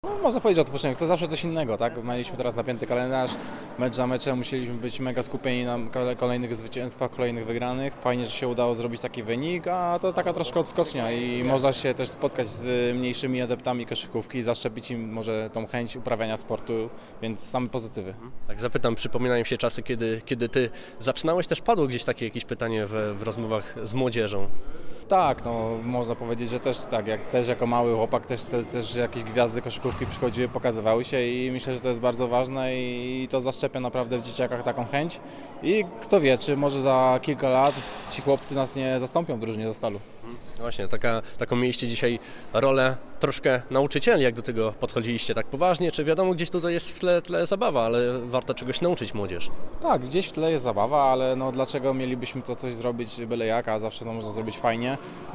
No, można powiedzieć odpoczynek, to zawsze coś innego, tak? Mieliśmy teraz napięty kalendarz, mecz za meczem, musieliśmy być mega skupieni na kolejnych zwycięstwach, kolejnych wygranych. Fajnie, że się udało zrobić taki wynik, a to taka troszkę odskocznia i można się też spotkać z mniejszymi adeptami koszykówki, zaszczepić im może tą chęć uprawiania sportu, więc same pozytywy. Tak zapytam, przypominają się czasy, kiedy ty zaczynałeś, też padło gdzieś takie jakieś pytanie w rozmowach z młodzieżą. Tak, no można powiedzieć, że też tak, też jako mały chłopak też jakieś gwiazdy koszykówki przychodziły, pokazywały się i myślę, że to jest bardzo ważne i to zaszczepia naprawdę w dzieciakach taką chęć i kto wie, czy może za kilka lat ci chłopcy nas nie zastąpią w drużynie ze Stalu. No właśnie, taką mieliście dzisiaj rolę troszkę nauczycieli, jak do tego podchodziliście tak poważnie, czy wiadomo, gdzieś tutaj jest w tle zabawa, ale warto czegoś nauczyć młodzież. Tak, gdzieś w tle jest zabawa, ale no dlaczego mielibyśmy to coś zrobić byle jak, a zawsze to można zrobić fajnie,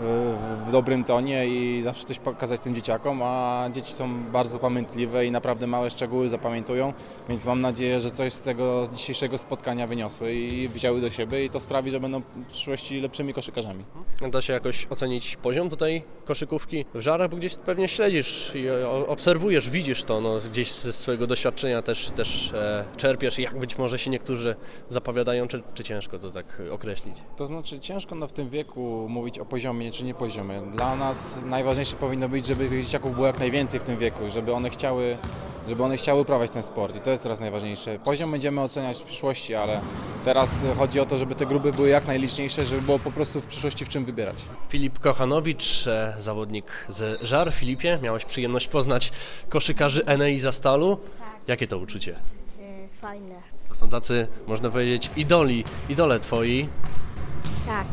w dobrym tonie i zawsze coś pokazać tym dzieciakom, a dzieci są bardzo pamiętliwe i naprawdę małe szczegóły zapamiętują, więc mam nadzieję, że coś z tego z dzisiejszego spotkania wyniosły i wzięły do siebie i to sprawi, że będą w przyszłości lepszymi koszykarzami. Da się jakoś ocenić poziom tutaj koszykówki w Żarach, bo gdzieś pewnie śledzisz i obserwujesz, widzisz to, no, gdzieś ze swojego doświadczenia też czerpiesz, jak być może się niektórzy zapowiadają, czy ciężko to tak określić? To znaczy ciężko w tym wieku mówić o poziomie czy nie poziomie. Dla nas najważniejsze powinno być, żeby tych dzieciaków było jak najwięcej w tym wieku, żeby one chciały uprawiać ten sport i to jest teraz najważniejsze. Poziom będziemy oceniać w przyszłości, ale teraz chodzi o to, żeby te grupy były jak najliczniejsze, żeby było po prostu w przyszłości w czym wybierać. Filip Kochanowicz, zawodnik z Żar. Filipie, miałeś przyjemność poznać koszykarzy Enei Zastalu. Tak. Jakie to uczucie? Fajne. To są tacy, można powiedzieć, idole twoi. Tak.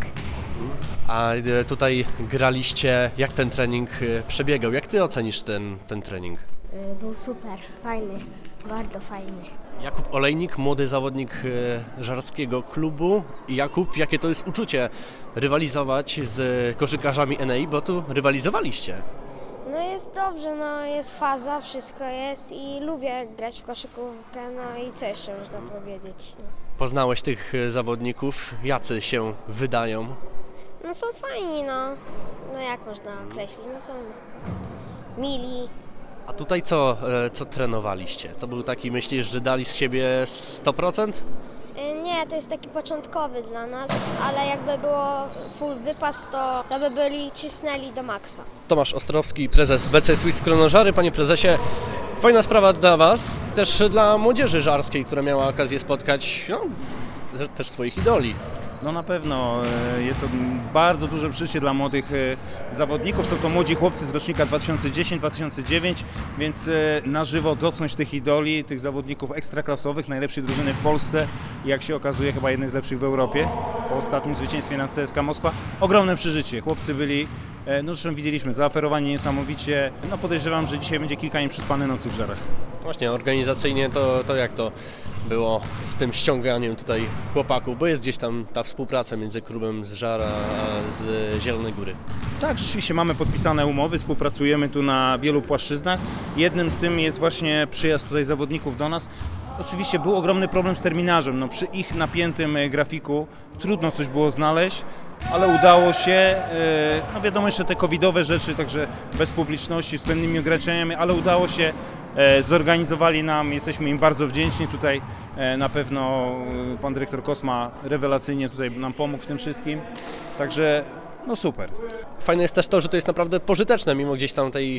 A tutaj graliście, jak ten trening przebiegał? Jak ty ocenisz ten trening? Był super, fajny, bardzo fajny. Jakub Olejnik, młody zawodnik żarskiego klubu. Jakub, jakie to jest uczucie rywalizować z koszykarzami Enei, bo tu rywalizowaliście. No jest dobrze, no jest faza, wszystko jest i lubię grać w koszykówkę, no i co jeszcze można powiedzieć. No, Poznałeś tych zawodników, jacy się wydają? no są fajni, no jak można określić, no są mili. A tutaj co trenowaliście? To był taki, myślisz, że dali z siebie 100%? Nie, to jest taki początkowy dla nas, ale jakby było full wypas, to by byli cisnęli do maksa. Tomasz Ostrowski, prezes BC Swiss Kronożary. Panie prezesie, fajna sprawa dla Was, też dla młodzieży żarskiej, która miała okazję spotkać też swoich idoli. No na pewno jest to bardzo duże przeżycie dla młodych zawodników. Są to młodzi chłopcy z rocznika 2010-2009, więc na żywo dotknąć tych idoli, tych zawodników ekstraklasowych, najlepszej drużyny w Polsce i jak się okazuje chyba jednej z lepszych w Europie po ostatnim zwycięstwie nad CSKA Moskwa. Ogromne przeżycie. Chłopcy byli, no zresztą widzieliśmy, zaaferowani niesamowicie. No podejrzewam, że dzisiaj będzie kilka nieprzespanych nocy w Żarach. Właśnie, organizacyjnie to jak to było z tym ściąganiem tutaj chłopaków, bo jest gdzieś tam ta współpraca między klubem z Żara a z Zielonej Góry. Tak, rzeczywiście mamy podpisane umowy, współpracujemy tu na wielu płaszczyznach. Jednym z tym jest właśnie przyjazd tutaj zawodników do nas. Oczywiście był ogromny problem z terminarzem, no przy ich napiętym grafiku trudno coś było znaleźć, ale udało się, no wiadomo jeszcze te covidowe rzeczy, także bez publiczności, z pewnymi ograniczeniami, ale udało się, zorganizowali nam, jesteśmy im bardzo wdzięczni, tutaj na pewno pan dyrektor Kosma rewelacyjnie tutaj nam pomógł w tym wszystkim, także no super. Fajne jest też to, że to jest naprawdę pożyteczne, mimo gdzieś tam tej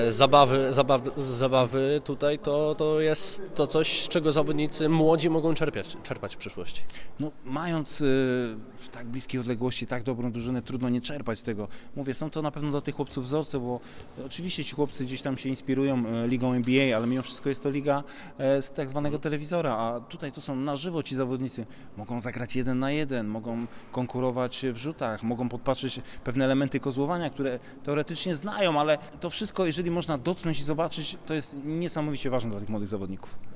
zabawy tutaj, to jest to coś, z czego zawodnicy młodzi mogą czerpać w przyszłości. No, mając w tak bliskiej odległości tak dobrą drużynę, trudno nie czerpać z tego. Mówię, są to na pewno dla tych chłopców wzorce, bo oczywiście ci chłopcy gdzieś tam się inspirują ligą NBA, ale mimo wszystko jest to liga z tak zwanego telewizora, a tutaj to są na żywo ci zawodnicy. Mogą zagrać 1 na 1, mogą konkurować w rzutach, mogą podpatrzeć pewne elementy kozłowania, które teoretycznie znają, ale to wszystko, jeżeli można dotknąć i zobaczyć, to jest niesamowicie ważne dla tych młodych zawodników.